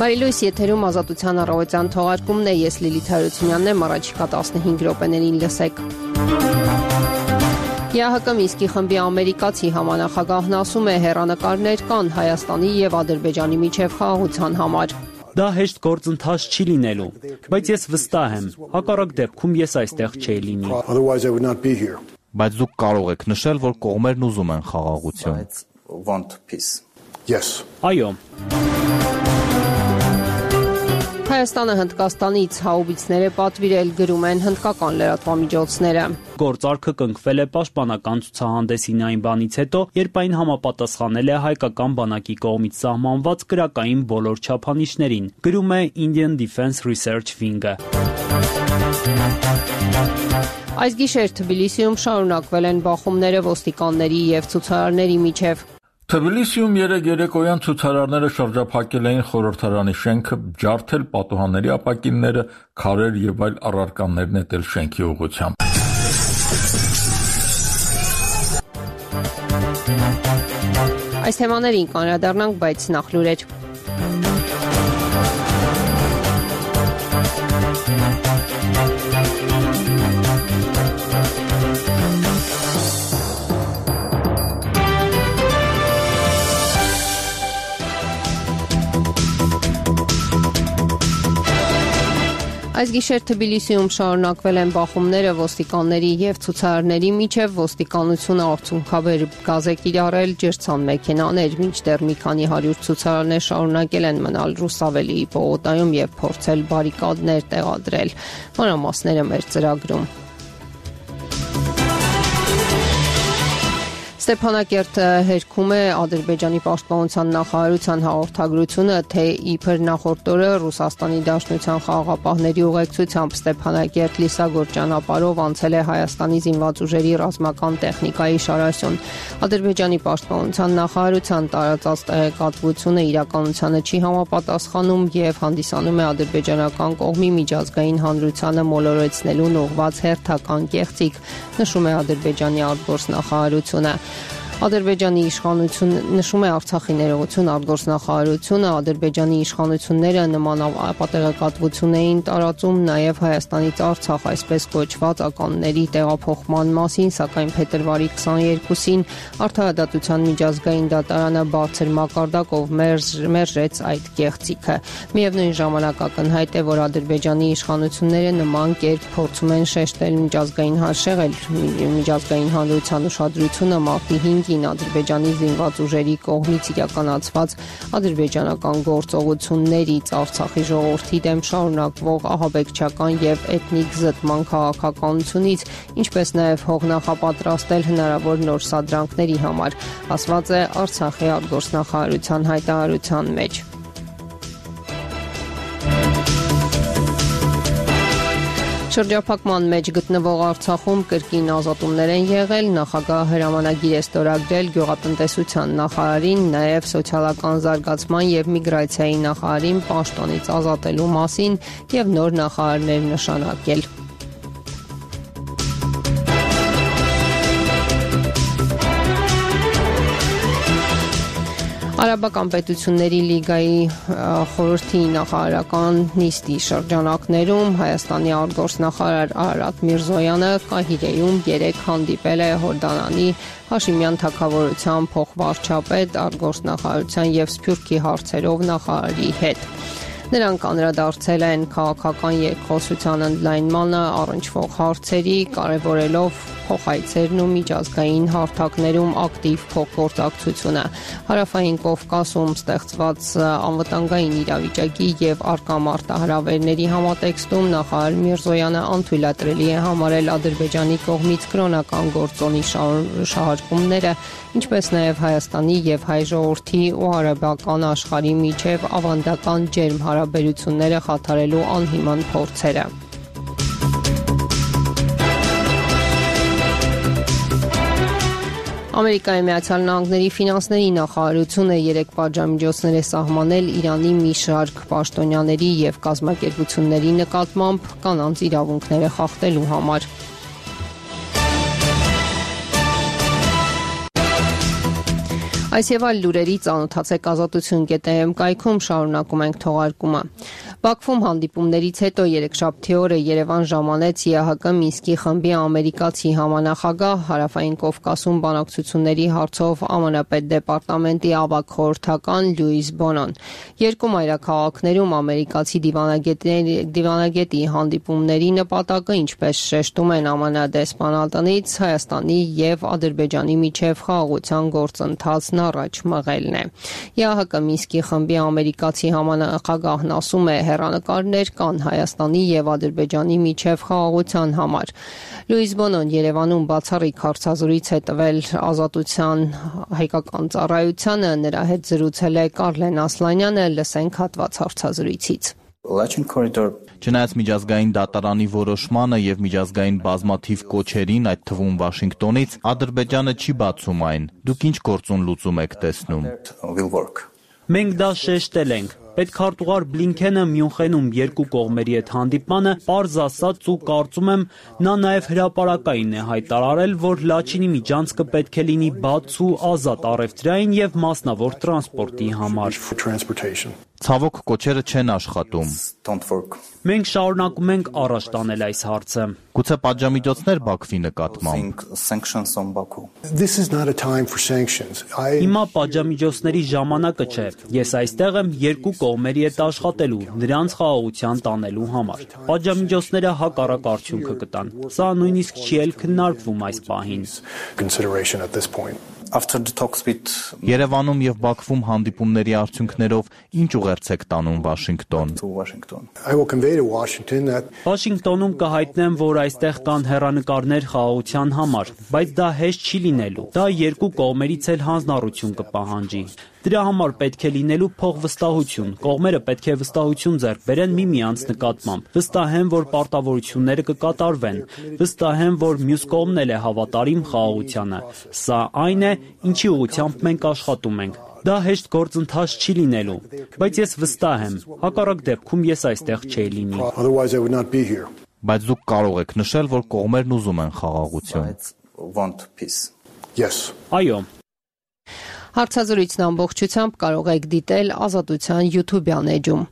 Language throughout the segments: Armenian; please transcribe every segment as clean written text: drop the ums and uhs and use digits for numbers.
Բարելույս, եթերում ազատության առավոտյան թողարկումն է, ես Լիլիթ Հարությունյանն եմ, առաջիկա 15 րոպեներին լսեք։ ԵԱՀԿ Մինսկի խմբի ամերիկացի համանախագահն ասում է, հեռանկարներ կան Հայաստանի եւ Ադրբեջանի միջև խաղաղության համար։ Դա հեշտ գործընթաց չի լինելու, բայց ես վստահ եմ, հակառակ դեպքում ես այստեղ չէի լինի։ Բայց դուք կարող եք նշել, որ կողմերն ուզում են խաղաղություն։ Այո։ Հայաստանը Հնդկաստանից հաուբիցներ է պատվիրել, գրում են հնդկական լրատվամիջոցները։ Գործարքը կնքվել է պաշտպանական ցուցահանդեսին այն բանից հետո, երբ այն համապատասխանել է հայկական բանակի կողմից սահմանված կրակային բոլոր չափանիշներին, գրում է Indian Defense Research Wing-ը։ Այս գիշեր Թբիլիսիում շարունակվել են բախումները ոստիկանների եւ ցուցարարների միջև։ Թբիլիսիում երեկոյան ցուցարարները շրջափակել էին խորհրդարանի շենքը, ջարդել պատուհանների ապակինները, քարեր եւ այլ առարկաներ նետել շենքի ուղղությամբ։ Այս թեմաներին կանրադառնանք, բայց նախ լուրեր։ Այս գիշեր Թբիլիսիում շարունակվել են բախումները ոստիկանների եւ ցուցարարների միջև, ոստիկանությունը արդյունքաբեր գազ է կիրառել, ջրցան մեքենաներ, մինչդեռ մի քանի 100 ցուցարարներ շարունակել են մնալ Ռուսավելիի պողոտայում եւ փորձել բարիկադներ տեղադրել։ Մանրամասները մեր ծրագրում։ Ստեփանակերտը հերքում է Ադրբեջանի պաշտպանության նախարարության հաղորդագրությունը, թե իբր նախորդ օրը Ռուսաստանի Դաշնության խաղաղապահների ուղեկցությամբ Ստեփանակերտ Լիսագոր ճանապարհով անցել է Հայաստանի զինված ուժերի ռազմական տեխնիկայի շարասյուն։ Ադրբեջանի պաշտպանության նախարարության տարածած տեղեկատվությունը իրականությանը չի համապատասխանում եւ հանդիսանում է ադրբեջանական կողմի միջազգային հանրությանը մոլորեցնելուն ուղղված հերթական կեղծիք, նշում է Ադրբեջանի արտգործնախարարությունը։ Ադրբեջանի իշխանություն նշում է Արցախի ներողություն արտգործնախարարությունը, Ադրբեջանի իշխանությունները նման ապատեղեկատվություն էին տարածում նաև Հայաստանից Արցախ այսպես կոչված ականների տեղափոխման մասին, սակայն փետրվարի 22-ին Արդարադատության միջազգային դատարանը բարձր մակարդակով մերժեց այդ կեղծիքը։ Միևնույն ժամանակ ակնհայտ է, որ Ադրբեջանի իշխանությունները նման կերպ փորձում են շեշտել միջազգային հանրության ուշադրությունը մարտի 5-ին Ադրբեջանի զինված ուժերի կողմից իրականացված ադրբեջանական գործողություններից, Արցախի ժողովրդի դեմ շարունակվող ահաբեկչական եւ էթնիկ զտման քաղաքականությունից, ինչպես նաեւ հող նախապատրաստել հնարավոր նոր սադրանքների համար, ասված է Արցախի արտգործնախարարության հայտարարության մեջ։ Շրջափակման մեջ գտնվող Արցախում կրկին ազատումներ են եղել, նախագահը հրամանագիր է ստորագրել գյուղատնտեսության նախարարին, նաև սոցիալական զարգացման եւ միգրացիայի նախարարին պաշտոնից ազատելու մասին եւ նոր նախարարներ նշանակել։ Արաբական պետությունների լիգայի խորհրդի նախարարական նիստի շրջանակներում Հայաստանի արտգործնախարար Արարատ Միրզոյանը Կահիրեում 3 հանդիպել է Հորդանանի Հաշիմյան թագավորության փոխվարչապետ, արտգործնախարարության եւ Սփյուռքի հարցերով նախարարի հետ։ Նրանք անդրադարձել են քաղաքական երկխոսության ընդլայնմանը առնչվող հարցերի, կարևորելով փոխայցերն ու միջազգային հարթակներում ակտիվ փոխգործակցությունը։ Հարավային Կովկասում ստեղծված անվտանգային իրավիճակի եւ առկա մարտահրավերների համատեքստում նախարար Միրզոյանը անթույլատրելի է համարել Ադրբեջանի կողմից կրոնական գործոնի շահարկումները, ինչպես նաեւ Հայաստանի եւ հայ ժողովրդի ու արաբական աշխարհի միջև ավանդական ջերմ հարաբերությունները խաթարելու անհիմն փորձերը։ Ամերիկայի Միացյալ Նահանգների ֆինանսների նախարարությունը 3 պատժամիջոցներ է սահմանել Իրանի մի շարք պաշտոնյաների եւ կազմակերպությունների նկատմամբ կանանց իրավունքները խախտելու համար։ Այս եւ այլ լուրերի ծանոթացեք ազատություն.am կայքում, շարունակում ենք թողարկումը։ Բաքվում հանդիպումներից հետո երեքշաբթի օրը Երևան ժամանեց ԵԱՀԿ Մինսկի խմբի ամերիկացի համանախագահ, Հարավային Կովկասում բանակցությունների հարցով ԱՄՆ պետդեպարտամենտի ավագ խորհրդական Լյուիս Բոնոն։ Երկու մայրաքաղաքներում ամերիկացի դիվանագետի հանդիպումների նպատակը, ինչպես շեշտում են ԱՄՆ դեսպանատնից, Հայաստանի եւ Ադրբեջանի միջև խաղաղության գործընթացն առաջ մղելն է։ ԵԱՀԿ Մինսկի խմբի ամերիկացի համանախագահն ասում է, հեռանկարներ կան Հայաստանի եւ Ադրբեջանի միջև խաղաղության համար։ Լյուիս Բոնոն Երևանում բացառիկ հարցազրույց է տվել Ազատության հայկական ծառայությանը, նրա հետ զրուցել է Կարլեն Ասլանյանը, լսենք հատված հարցազրույցից։ Չնայած միջազգային դատարանի որոշմանը եւ միջազգային բազմաթիվ կոչերին, այդ թվում Վաշինգտոնից, Ադրբեջանը չի բացում այն։ Դուք ինչ գործուն լուծում եք տեսնում։ Մենք դա շեշտել ենք։ Պետքարտուղար Բլինքենը Մյունխենում երկու կողմերի հետ հանդիպմանը պարզ ասաց ու կարծում եմ նա նաև հրապարակային է հայտարարել, որ Լաչինի միջանցքը պետք է լինի բաց ու ազատ առևտրային եւ մասնավոր տրանսպորտի համար։ Ցավոք կոչերը չեն աշխատում։ Մենք շարունակում ենք առաջ տանել այս հարցը։ Գուցե պատժամիջոցներ Բաքվի նկատմամբ։ Հիմա պատժամիջոցների ժամանակը չէ։ Ես այստեղ եմ երկու կողմերի հետ աշխատելու, նրանց խաղաղության տանելու համար։ Պատժամիջոցները հակառակ արդյունքը կտան։ Սա նույնիսկ չի էլ քննարկվում այս պահին։ Երևանում եւ Բաքվում հանդիպումների արդյունքներով ինչ ուղերձ տանում Վաշինգտոն։ Վաշինգտոնում կհայտնեմ, որ այստեղ կան հեռանկարներ խաղաղության համար, բայց դա հեշտ չի լինելու։ Դա երկու կողմերից էլ հանձնառություն կպահանջի։ Դրա համար պետք է լինելու փոխվստահություն։ Կողմերը պետք է վստահություն ձեռք բերեն միմյանց նկատմամբ։ Վստահ եմ, որ պարտավորությունները կկատարվեն։ Վստահ եմ, որ մյուս կողմն էլ է հավատարիմ խաղաղությանը։ Սա այն է, ինչի ուղղությամբ մենք աշխատում ենք։ Դա հեշտ գործընթաց չի լինելու, բայց ես վստահ եմ, հակառակ դեպքում ես այստեղ չէի լինի։ Բայց դուք կարող եք նշել, որ կողմերն ուզում են խաղաղություն։ Այո։ Հարցազրույցն ամբողջությամբ կարող եք դիտել Ազատության YouTube-յան էջում։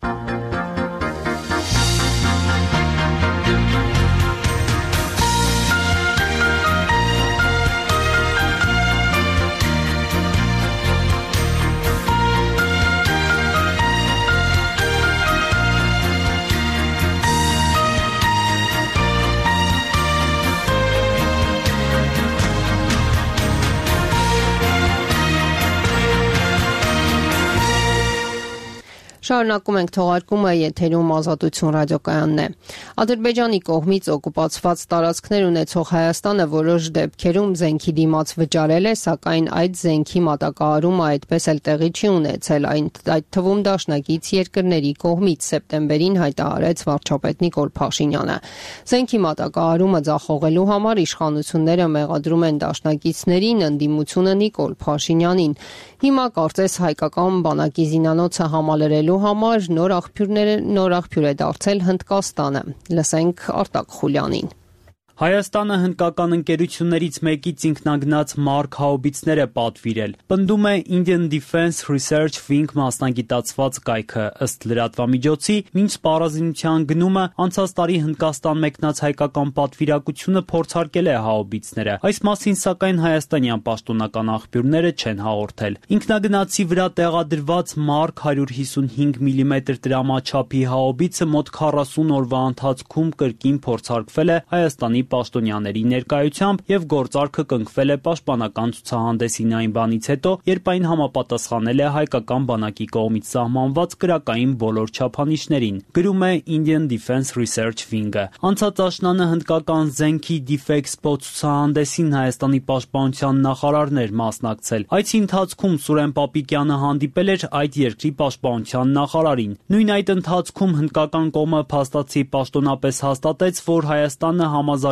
Շարունակում ենք թողարկումը, եթերում Ազատություն ռադիոկայանն է։ Ադրբեջանի կողմից օկուպացված տարածքներ ունեցող Հայաստանը որոշ դեպքերում զենքի դիմաց վճարել է, սակայն այդ զենքի մատակարարումը այդպես էլ տեղի չի ունեցել, այդ թվում դաշնակից երկրների կողմից սեպտեմբերին հայտարարեց վարչապետ Նիկոլ Փաշինյանը։ Զենքի մատակարարումը ձախողելու համար իշխանությունները մեղադրում են դաշնակիցներին, ընդդիմությունը Նիկոլ Փաշինյանին։ Հիմա կարծես հայկական բանակի զինանոցը համալրելու համար նոր աղբյուր է դարձել Հնդկաստանը։ Լսենք Արտակ Խուլյանին։ Հայաստանը հնդկական ընկերություններից մեկից ինքնագնաց Mark հաուբիցներ է պատվիրել։ Պնդում է Indian Defense Research Wing մասնագիտացված կայքը, ըստ լրատվամիջոցի, մինչ սպառազինության գնումը անցած տարի Հնդկաստան մեկնած հայկական պատվիրակությունը փորձարկել է հաուբիցները։ Այս մասին սակայն հայաստանյան պաշտոնական աղբյուրները չեն հաղորդել։ Ինքնագնացի վրա տեղադրված Mark 155 mm դրամաչափի հաուբիցը մոտ 40 օրվա ընթացքում կրկին փորձարկվել է Հայաստանի պաշտոնյաների ներկայությամբ եւ գործարքը կնքվել է պաշտպանական ցուցահանդեսին այն բանից հետո, երբ այն համապատասխանել է հայկական բանակի կողմից սահմանված կրակային բոլոր չափանիշներին, գրում է Indian Defense Research Wing-ը։ Անցած աշնանը հնդկական զենքի Defexpo ցուցահանդեսին Հայաստանի պաշտպանության նախարարն էր մասնակցել։ Այցի ընթացքում Սուրեն Պապիկյանը հանդիպել էր այդ երկրի պաշտպանության նախարարին։ Նույն այդ ընթացքում հնդկական կողմը փաստացի պաշտոնապես հաստատեց, որ Հայաստանը համազարգ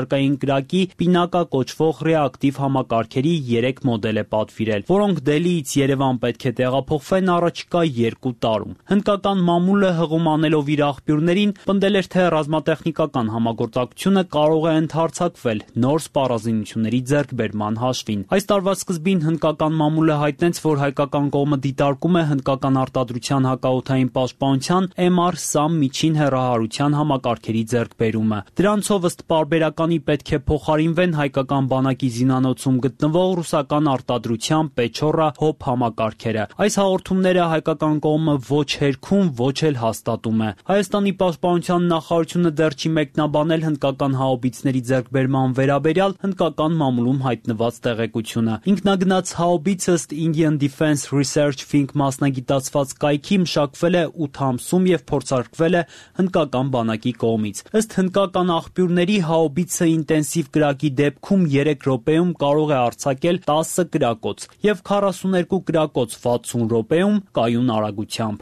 միջակայքին կրակի պինակա կոչվող ռեակտիվ համակարգերի 3 մոդել է պատվիրել, որոնք Դելիից Երևան պետք է տեղափոխվեն առաջիկա 2 տարում։ Հնդկական մամուլը հղում անելով իր աղբյուրներին պնդել էր, թե ռազմատեխնիկական համագործակցությունը կարող է ընդհարձակվել նոր սպառազինությունների ձեռքբերման հաշվին։ Այս տարվա սկզբին հնդկական մամուլը հայտնեց, որ հայկական կողմը դիտարկում է հնդկական արտադրության հակաօդային պաշտպանության MR-SAM միջին հեռահարության համակարգերի ձեռքբերումը։ Դրանցով ըստ պարբերականի պետք է փոխարինվեն հայկական բանակի զինանոցում գտնվող ռուսական արտադրության Pechora HOP համակարգերը։ Այս հաղորդումները հայկական կողմը ոչ հերքում, ոչ էլ հաստատում է։ Հայաստանի պաշտպանության նախարարությունը դեռ չի մեկնաբանել հնդկական հաուբիցների ձեռքբերման վերաբերյալ հնդկական մամուլում հայտնված տեղեկությունը։ Ինքնագնաց հաուբիցը ըստ Indian Defense Research Think մասնագիտացված կայքի մշակվել է 8 ամսում և փորձարկվել է հնդկական բանակի կողմից։ Ըստ հնդկական աղբյուրների հաուբիցը ինտենսիվ կրակի դեպքում 3 րոպեում կարող է արձակել 10 կրակոց և 42 կրակոց 60 րոպեում կայուն արագությամբ։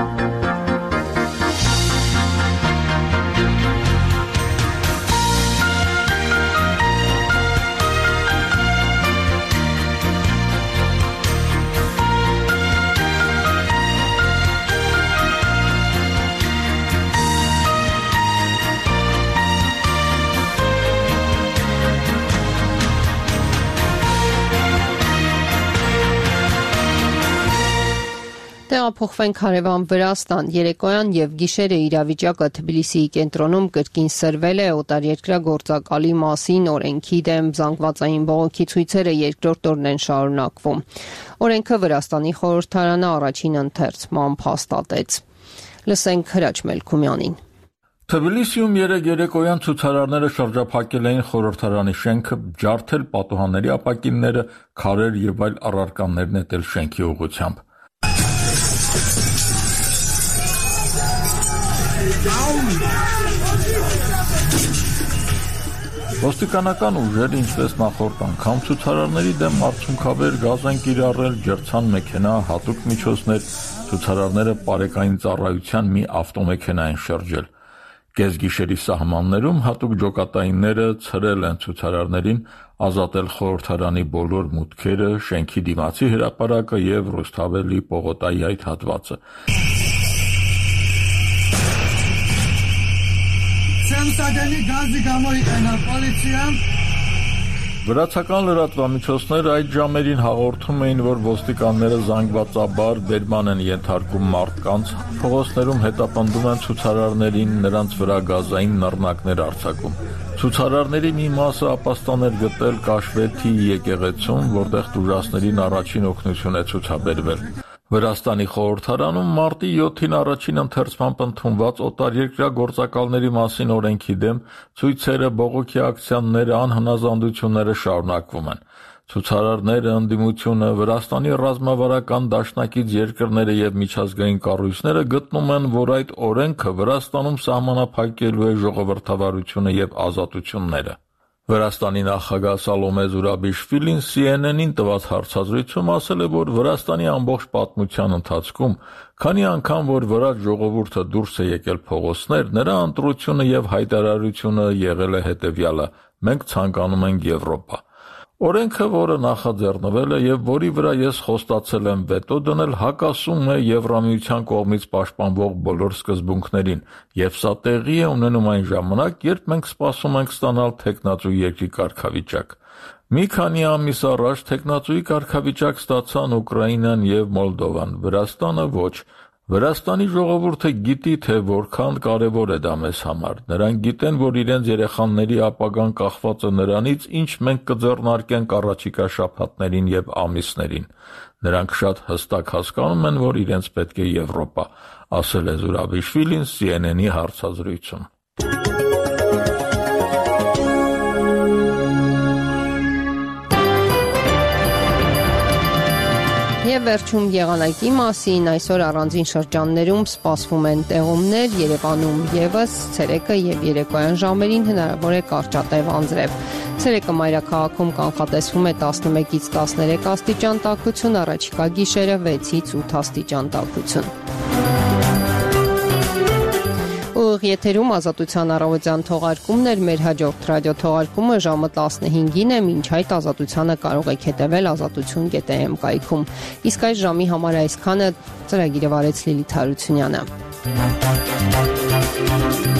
Տեղափոխվենք հարևան Վրաստան։ Երեկոյան և գիշերը իրավիճակը Թբիլիսիի կենտրոնում կրկին սրվել է օտարերկրյա գործակալի մասին օրենքի դեմ զանգվածային բողոքի ցույցերը երկրորդ օրն են շարունակվում։ Օրենքը Վրաստանի խորհրդարանը առաջին ընթերցմամբ հաստատեց։ Լսենք Հրաչ Մելքումյանին։ Թբիլիսիում երեկոյան ցուցարարները շրջափակել էին խորհրդարանի շենքը, ջարդել պատուհանների ապակինները, քարեր և այլ առարկաներ նետել շենքի ուղղությամբ։ Ոստիկանական ուժերը, ինչպես նախորդ անգամ, ցուցարարների դեմ արդյունքաբեր գազ են կիրառել, ջրցան մեքենա, հատուկ միջոցներ, ցուցարարները պարեկային ծառայության մի ավտոմեքենա են շրջել։ Կեսգիշերի սահմաններում հատուկ ջոկատայինները ցրել են ցուցարարներին, ազատել խորհրդարանի բոլոր մուտքերը, շենքի դիմացի հրապարակը և Ռուսթավելի պողոտայի այդ հատվածը։ Վրացական լրատվամիջոցները այդ ժամերին հաղորդում էին, որ ոստիկանները զանգվածաբար բերման են ենթարկում մարդկանց, փողոցներում հետապնդում են ցուցարարներին, նրանց վրա գազային նռնակներ արձակում։ Ցուցարարների մի մասը ապաստան էր գտել Կաշվեթի եկեղեցում, որտեղ տուժածներին առաջին օգնություն է ցուցաբերվել։ Վրաստանի խորհրդարանում մարտի 7-ին առաջին ընթերցմամբ ընդունված օտարերկրյա գործակալների մասին օրենքի դեմ ցույցերը, բողոքի ակցիաները, անհնազանդությունները շարունակվում են։ Ցուցարարները, ընդդիմությունը, Վրաստանի ռազմավարական դաշնակից երկրները և միջազգային կառույցները գտնում են, որ այդ օրենքը Վրաստանում սահմանափակելու է ժողովրդավարությունը և ազատությունները։ Վրաստանի նախագահ Սալոմե Զուրաբիշվիլին CNN-ին տված հարցազրույցում ասել է, որ Վրաստանի ամբողջ պատմության ընթացքում, քանի անգամ որ վրաց ժողովուրդը դուրս է եկել փողոցներ, նրա ընտրությունը և հայտարարությունը եղել է հետևյալը՝ մենք ցանկանում ենք Եվրոպա։ Օրենքը, որը նախաձեռնվել է և որի վրա ես խոստացել եմ վետո դնել, հակասում է Եվրամիության կողմից պաշտպանվող բոլոր սկզբունքներին, և սա տեղի է ունենում այն ժամանակ, երբ մենք սպասում ենք ստանալ թեկնածու երկրի կարգավիճակ։ Մի քանի ամիս առաջ թեկնածուի կարգավիճակ ստացան Ուկրաինան և Մոլդովան, Վրաստանը ոչ։ Վրաստանի ժողովուրդը գիտի, թե որքան կարևոր է դա մեզ համար։ Նրանք գիտեն, որ իրենց երեխաների ապագան կախված է նրանից, ինչ մենք կձեռնարկենք առաջիկա շաբաթներին և ամիսներին։ Նրանք շատ հստակ հասկանում են, որ իրենց պետք է Եվրոպա, ասել է Զուրաբիշվիլին CNN-ի հարցազրույցում։ Եվ վերջում եղանակի մասին, այսօր առանձին շրջաններում սպասվում են տեղումներ, Երևանում ևս ցերեկը եւ երեկոյան ժամերին հնարավոր է կարճատև անձրև։ Ցերեկը մայրաքաղաքում կանխատեսվում է 11-ից 13 աստիճան տաքություն, առաջիկա գիշերը 6-ից 8 աստիճան տաքություն։ Ուղիղ եթերում Ազատության առավոտյան թողարկումն էր, մեր հաջորդ ռադիոթողարկումը ժամը 15-ին է, մինչ այդ Ազատությանը կարող եք հետևել azatutun.am կայքում։ Իսկ այս ժամի համար այսքանը, ծրագիրը վարեց Լիլիթ Հարությունյանը։